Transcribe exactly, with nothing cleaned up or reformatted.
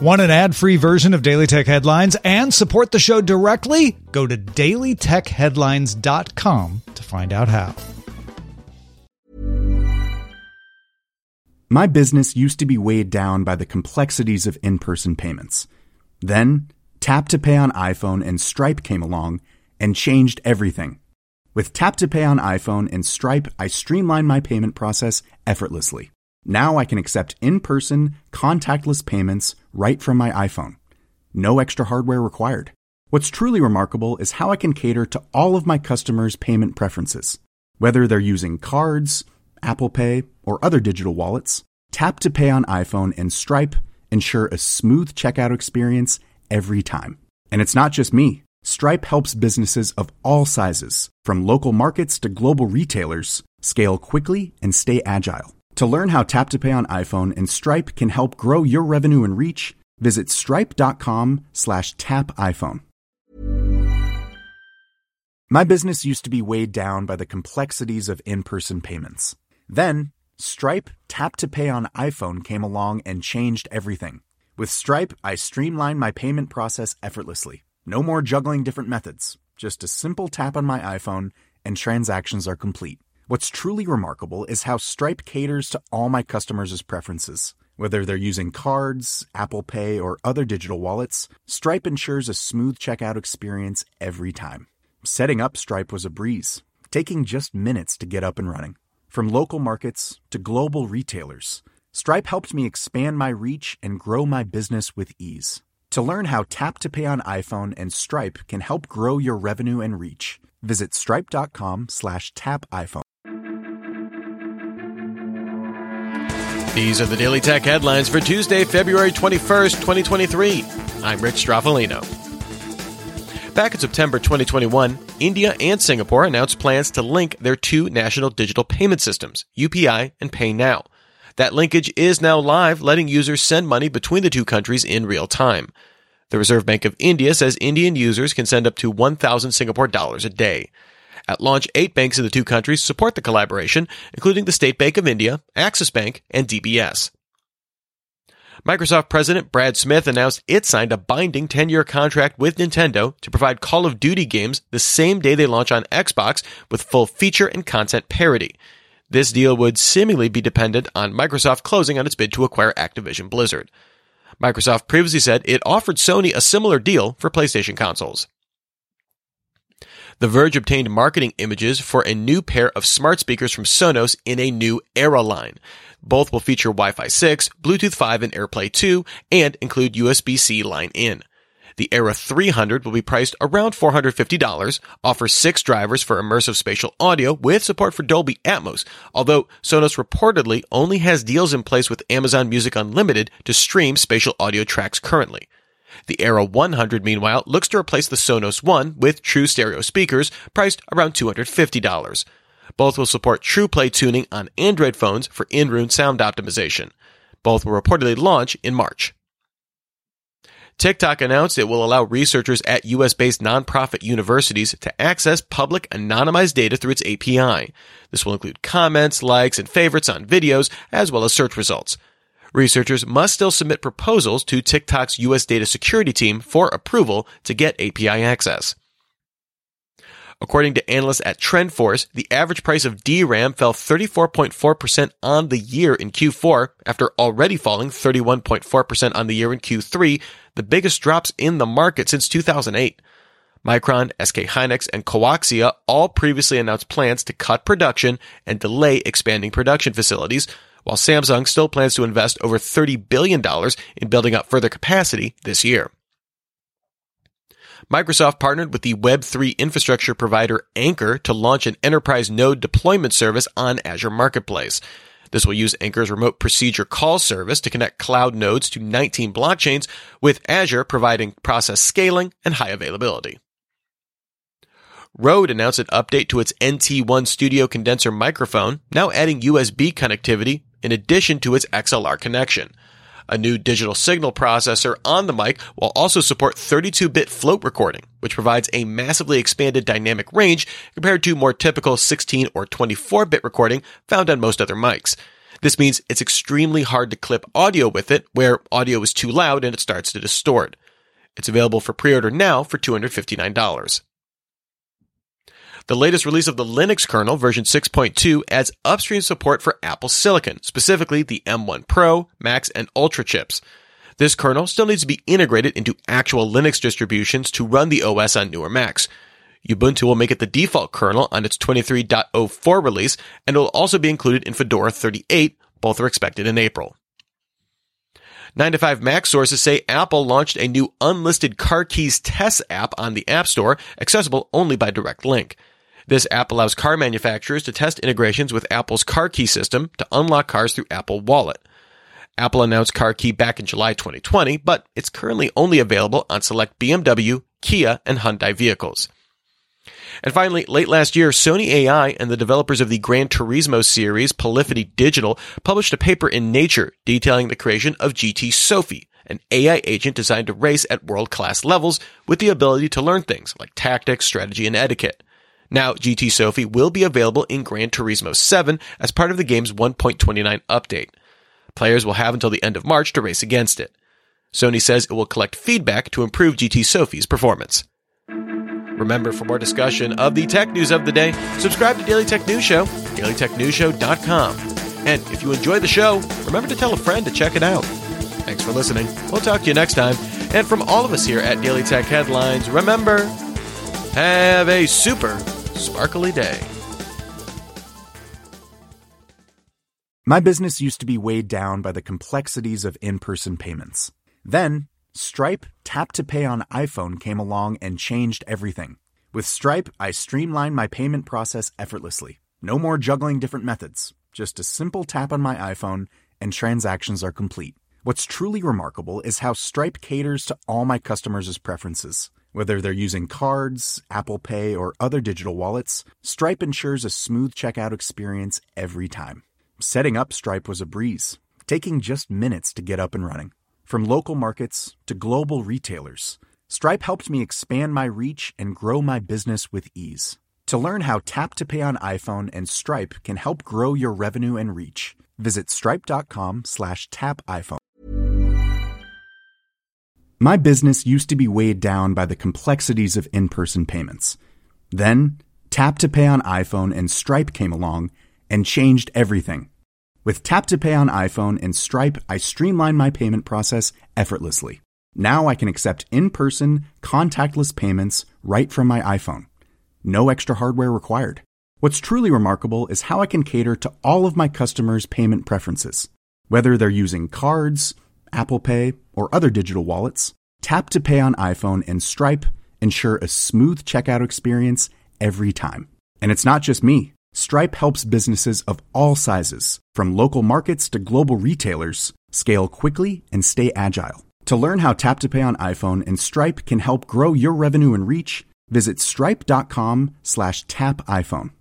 Want an ad-free version of Daily Tech Headlines and support the show directly? Go to daily tech headlines dot com to find out how. My business used to be weighed down by the complexities of in-person payments. Then, Tap to Pay on iPhone and Stripe came along and changed everything. With Tap to Pay on iPhone and Stripe, I streamlined my payment process effortlessly. Now I can accept in-person, contactless payments right from my iPhone. No extra hardware required. What's truly remarkable is how I can cater to all of my customers' payment preferences. Whether they're using cards, Apple Pay, or other digital wallets, Tap to Pay on iPhone and Stripe ensure a smooth checkout experience every time. And it's not just me. Stripe helps businesses of all sizes, from local markets to global retailers, scale quickly and stay agile. To learn how Tap to Pay on iPhone and Stripe can help grow your revenue and reach, visit stripe.com slash tap iPhone. My business used to be weighed down by the complexities of in-person payments. Then, Stripe Tap to Pay on iPhone came along and changed everything. With Stripe, I streamlined my payment process effortlessly. No more juggling different methods. Just a simple tap on my iPhone and transactions are complete. What's truly remarkable is how Stripe caters to all my customers' preferences. Whether they're using cards, Apple Pay, or other digital wallets, Stripe ensures a smooth checkout experience every time. Setting up Stripe was a breeze, taking just minutes to get up and running. From local markets to global retailers, Stripe helped me expand my reach and grow my business with ease. To learn how Tap to Pay on iPhone and Stripe can help grow your revenue and reach, visit stripe.com slash tap iPhone. These are the Daily Tech Headlines for Tuesday, February twenty-first, twenty twenty-three. I'm Rich Straffolino. Back in September twenty twenty-one, India and Singapore announced plans to link their two national digital payment systems, U P I and PayNow. That linkage is now live, letting users send money between the two countries in real time. The Reserve Bank of India says Indian users can send up to one thousand Singapore dollars a day. At launch, eight banks in the two countries support the collaboration, including the State Bank of India, Axis Bank, and D B S. Microsoft President Brad Smith announced it signed a binding ten-year contract with Nintendo to provide Call of Duty games the same day they launch on Xbox with full feature and content parity. This deal would seemingly be dependent on Microsoft closing on its bid to acquire Activision Blizzard. Microsoft previously said it offered Sony a similar deal for PlayStation consoles. The Verge obtained marketing images for a new pair of smart speakers from Sonos in a new Era line. Both will feature Wi-Fi six, Bluetooth five, and AirPlay two, and include U S B-C line-in. The Era three hundred will be priced around four hundred fifty dollars, offers six drivers for immersive spatial audio with support for Dolby Atmos, although Sonos reportedly only has deals in place with Amazon Music Unlimited to stream spatial audio tracks currently. The Era one hundred, meanwhile, looks to replace the Sonos One with true stereo speakers, priced around two hundred fifty dollars. Both will support TruePlay tuning on Android phones for in-room sound optimization. Both will reportedly launch in March. TikTok announced it will allow researchers at U S-based nonprofit universities to access public anonymized data through its A P I. This will include comments, likes, and favorites on videos, as well as search results. Researchers must still submit proposals to TikTok's U S data security team for approval to get A P I access. According to analysts at TrendForce, the average price of D RAM fell thirty-four point four percent on the year in Q four, after already falling thirty-one point four percent on the year in Q three, the biggest drops in the market since two thousand eight. Micron, S K Hynix, and Coaxia all previously announced plans to cut production and delay expanding production facilities, while Samsung still plans to invest over thirty billion dollars in building up further capacity this year. Microsoft partnered with the Web three infrastructure provider Anchor to launch an enterprise node deployment service on Azure Marketplace. This will use Anchor's remote procedure call service to connect cloud nodes to nineteen blockchains, with Azure providing process scaling and high availability. Rode announced an update to its N T one Studio condenser microphone, now adding U S B connectivity in addition to its X L R connection. A new digital signal processor on the mic will also support thirty-two bit float recording, which provides a massively expanded dynamic range compared to more typical sixteen or twenty-four bit recording found on most other mics. This means it's extremely hard to clip audio with it, where audio is too loud and it starts to distort. It's available for pre-order now for two hundred fifty-nine dollars. The latest release of the Linux kernel, version six point two, adds upstream support for Apple Silicon, specifically the M one Pro, Max, and Ultra chips. This kernel still needs to be integrated into actual Linux distributions to run the O S on newer Macs. Ubuntu will make it the default kernel on its twenty-three point oh four release, and it will also be included in Fedora thirty-eight. Both are expected in April. nine to five Mac sources say Apple launched a new unlisted car keys test app on the App Store, accessible only by direct link. This app allows car manufacturers to test integrations with Apple's car key system to unlock cars through Apple Wallet. Apple announced Car Key back in July twenty twenty, but it's currently only available on select B M W, Kia, and Hyundai vehicles. And finally, late last year, Sony A I and the developers of the Gran Turismo series, Polyphony Digital, published a paper in Nature detailing the creation of G T Sophie, an A I agent designed to race at world-class levels with the ability to learn things like tactics, strategy, and etiquette. Now, G T Sophie will be available in Gran Turismo seven as part of the game's one point twenty-nine update. Players will have until the end of March to race against it. Sony says it will collect feedback to improve G T Sophie's performance. Remember, for more discussion of the tech news of the day, subscribe to Daily Tech News Show, daily tech news show dot com. And if you enjoy the show, remember to tell a friend to check it out. Thanks for listening. We'll talk to you next time. And from all of us here at Daily Tech Headlines, remember, have a super sparkly day. My business used to be weighed down by the complexities of in-person payments. Then, Stripe Tap to Pay on iPhone came along and changed everything. With Stripe, I streamlined my payment process effortlessly. No more juggling different methods. Just a simple tap on my iPhone and transactions are complete. What's truly remarkable is how Stripe caters to all my customers' preferences. Whether they're using cards, Apple Pay, or other digital wallets, Stripe ensures a smooth checkout experience every time. Setting up Stripe was a breeze, taking just minutes to get up and running. From local markets to global retailers, Stripe helped me expand my reach and grow my business with ease. To learn how Tap to Pay on iPhone and Stripe can help grow your revenue and reach, visit stripe.com slash tap iPhone. My business used to be weighed down by the complexities of in-person payments. Then, Tap to Pay on iPhone and Stripe came along and changed everything. With Tap to Pay on iPhone and Stripe, I streamlined my payment process effortlessly. Now I can accept in-person, contactless payments right from my iPhone. No extra hardware required. What's truly remarkable is how I can cater to all of my customers' payment preferences. Whether they're using cards, Apple Pay, or other digital wallets, Tap to Pay on iPhone and Stripe ensure a smooth checkout experience every time. And it's not just me. Stripe helps businesses of all sizes, from local markets to global retailers, scale quickly and stay agile. To learn how Tap to Pay on iPhone and Stripe can help grow your revenue and reach, visit stripe.com slash tap iPhone.